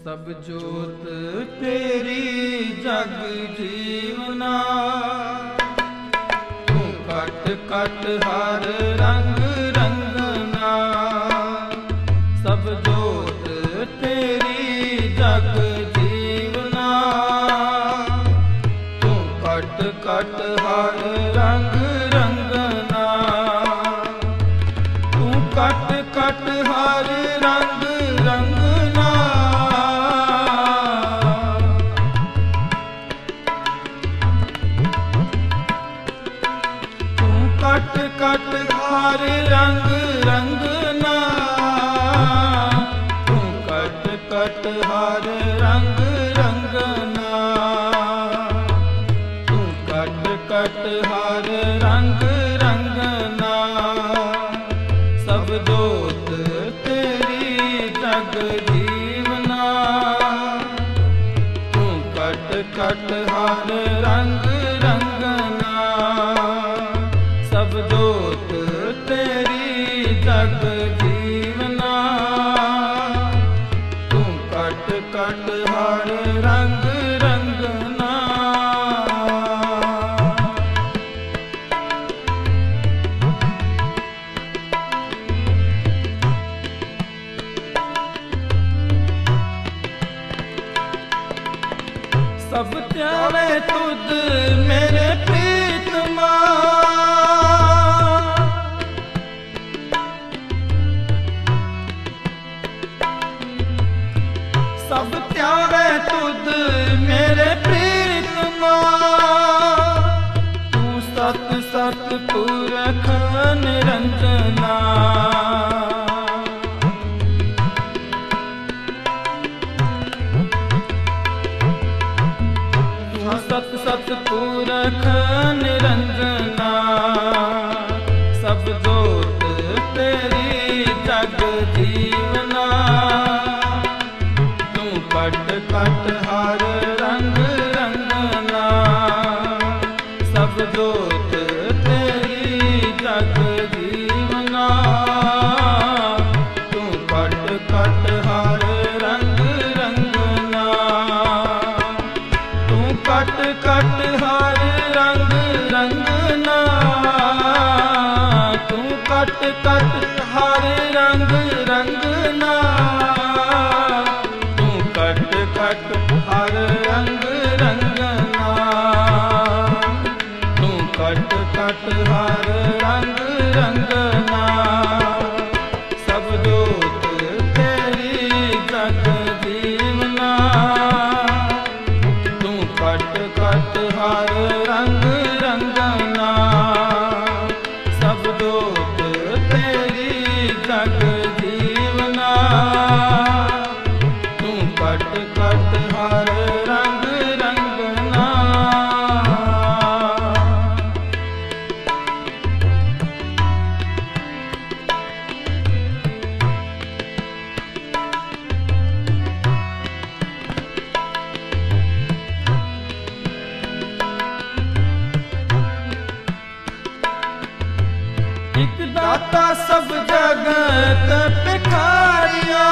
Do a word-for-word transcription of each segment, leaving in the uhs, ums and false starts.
सब जोत तेरी जग जीवना, तू कट कट हर रंग रंगना। सब जोत तेरी जग जीवना, तू कट कट हर रंग रंगना। तू कट कट हर रंग रंगना। कट कट हर रंग रंगना। तू कट कट हर रंग रंगना। तू कट कट हर रंग रंगना। सब जोत तेरी जग जीवना, तू कट कट हर रंग रंगना। सब जोत तेरी जग जीवना, तू कट कट हर रंग रंगना। सब त्यावे तुद मेरे प्रीतमा, सब त्यावे तुद मेरे प्रीतमा। तू सत सत पुरख निरंजना। तू सत सत पुरख निरंजना। सब जोत तेरी जग जीवना, कट कट हर रंग रंगना। सब जोत तेरी जग जीवना, तू कट कट हर रंग रंगना। तू कट कट हर रंग रंगना। तू कट कट हर रंग रंगना। कट कट हर रंग रंगना। तू कट कट हर रंग रंगना। सब जोत तेरी जग जीवना, तू कट कट हर रंग रंगना। सब जोत तेरी जग जीवना, कट कट हर रंग रंगना। एक दाता सब जगत भिखारिया,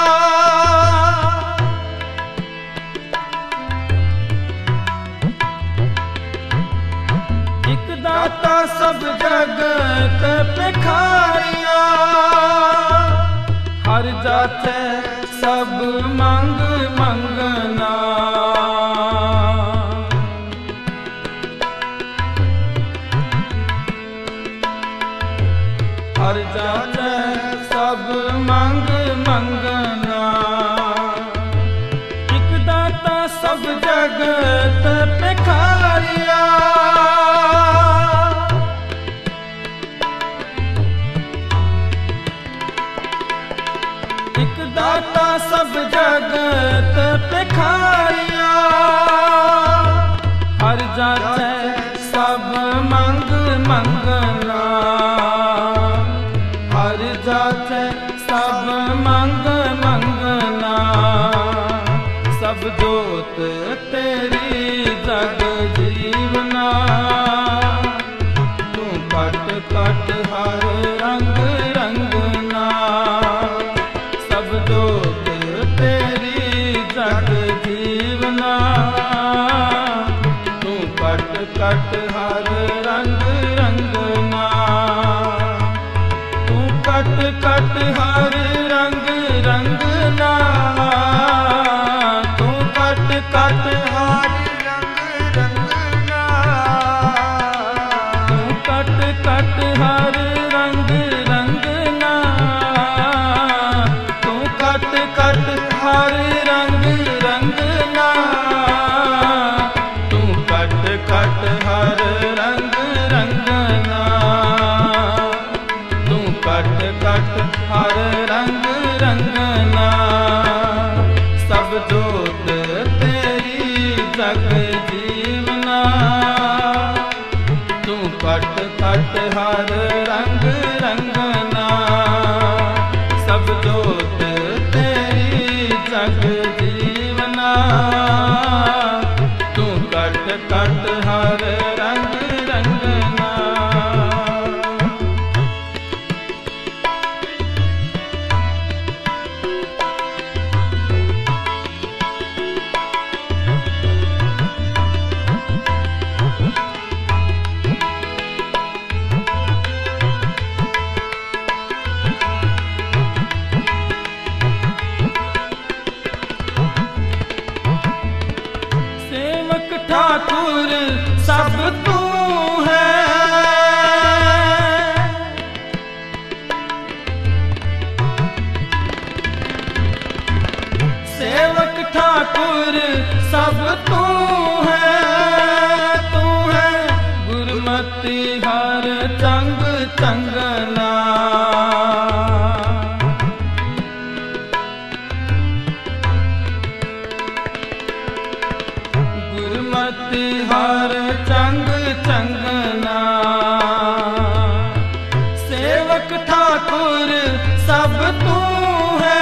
दाता सब जगत भिखारिया। हर जाते सब मंग मंगना। हर जाते सब मंग मंगना। एक दाता सब जगत भिखारिया। एक दाता सब जगत भिखारिया। हर जाते सब मंग मंगना। हर जाते सब मंग मंगना। सब जोत तेरी जग जीवना, तू कट कट हर रंग रंगना। सब जोत तेरी जग जीवना तू कट कट हर रंग रंगना तू कट कट हर रंग रंगना तू कट कट हर रंग रंगना तू कट कट हर रंग रंगना तू कट कट हर रंग रंगना तू कट कट हर रंग रंगना तू कट कट हर रंग रंगना सब जोत तेरी जग जीवना तू कट कट हर रंग रंगना सब जोत तेरी जग जीवना तू कट कट हर रंग रंगना सेवक ठाकुर सब तू है सेवक ठाकुर सब तू है तू है गुरमति हर चंग चंगना गुरमति हर चंग चंगना सेवक ठाकुर सब तू है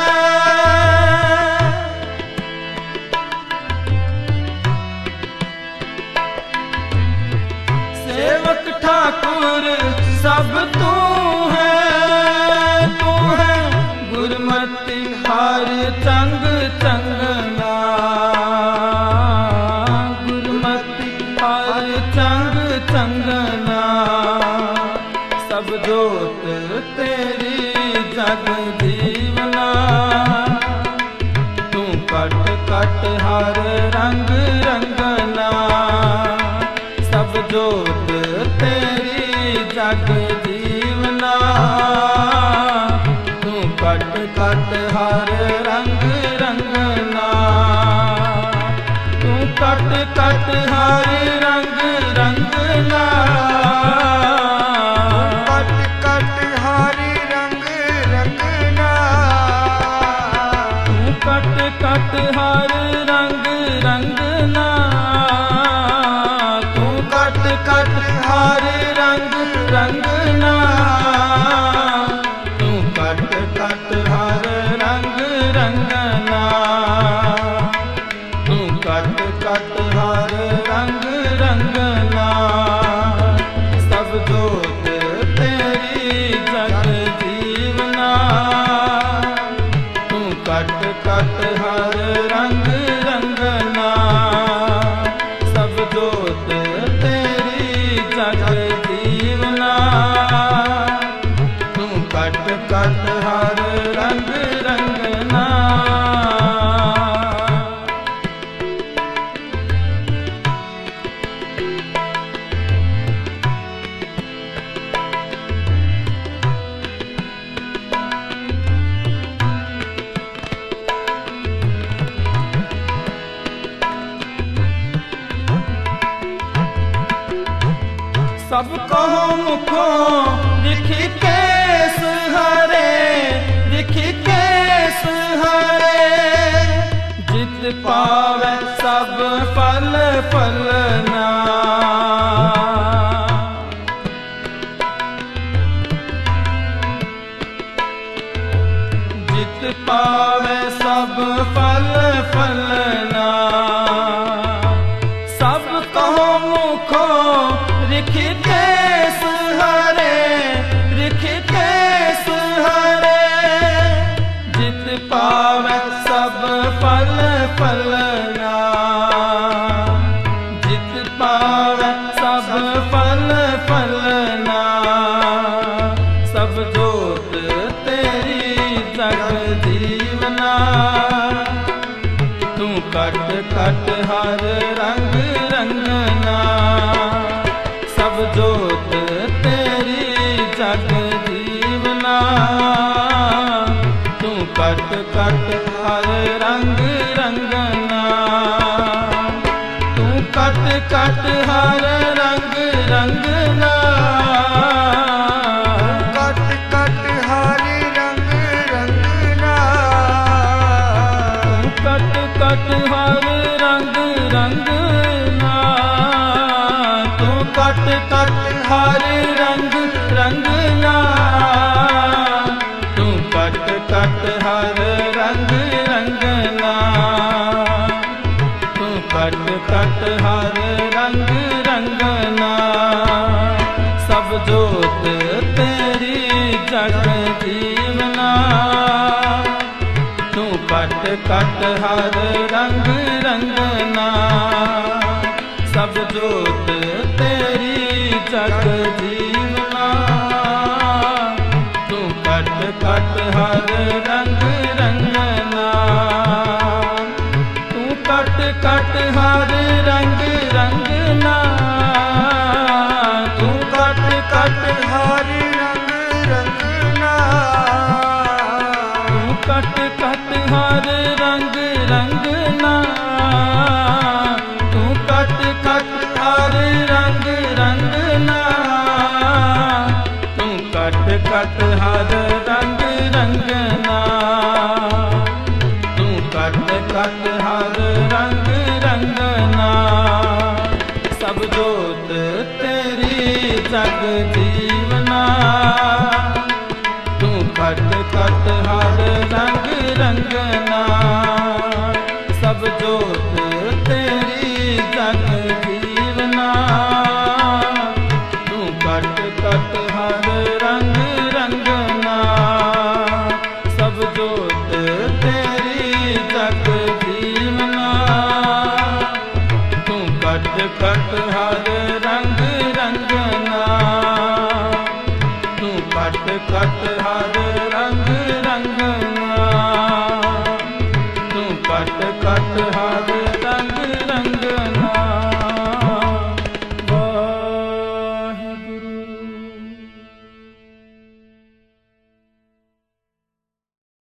सेवक ठाकुर सब तू है तू है गुरमति हर चंग चंगना हर चंग चंगना सब जोत तेरी जग जीवना तू कट कट हर रंग रंगना सब जोत तेरी जग जीवना तू कट कट हर रंग रंगना तू कट कट हर रंग रंगना कट कट हर रंग रंगना तू कट कट हर रंग रंगना तू कट कट हर रंग रंगना तू कट कट हर रंग रंगना तू कट कट हर रंग रंगना सब जोत तेरी जग जीवना तू कट कट हर रंग रंगना सब जोत तेरी जग जीवना तू कट कट हर रंग रंगना सब कहो मुखो दिखी केस हरे दिखी केस हरे जित पावे सब फल फलना जित पावे सब फल फलना सब कहो मुखो रिखी केस हरे रिखी केस हरे जित पावे सब फल फलना। जित पावै सब फल फलना। सब जोत तेरी जग जीवना। तू कट कट हर रंग रंगना। सब जोत तेरी जग जीवना। तू कट कट हर रंग रंगना। तू कट कट हर रंग रंगना। कट कट हर रंग रंगना। तू कट कट हर रंग रंगना। तू कट कट हर रंग रंगना। तू कट कट हर रंग रंगना। तू कट कट हर रंग रंगना। सब जोत तेरी जग जीवना। तू कट कट हर रंग रंगना। सब जोत तेरी जग जीवना। तू कट कट हर रंग रंगना। तू कट कट हर रंग रंगना। तू कट कट हर रंग रंगना। तू कट कट हर रंग रंगना। तू कट कट हर रंग रंगना। तू कट कट हर रंग रंगना। तू कट कट हर रंग रंगना। सब जोत तेरी जग जीवना। तू कट कट हर रंग रंगना। सब जोत तेरी जग जीवना। तू कट कट हर रंग रंगना। सब जोत तेरी जग जीवना। तू कट कट हर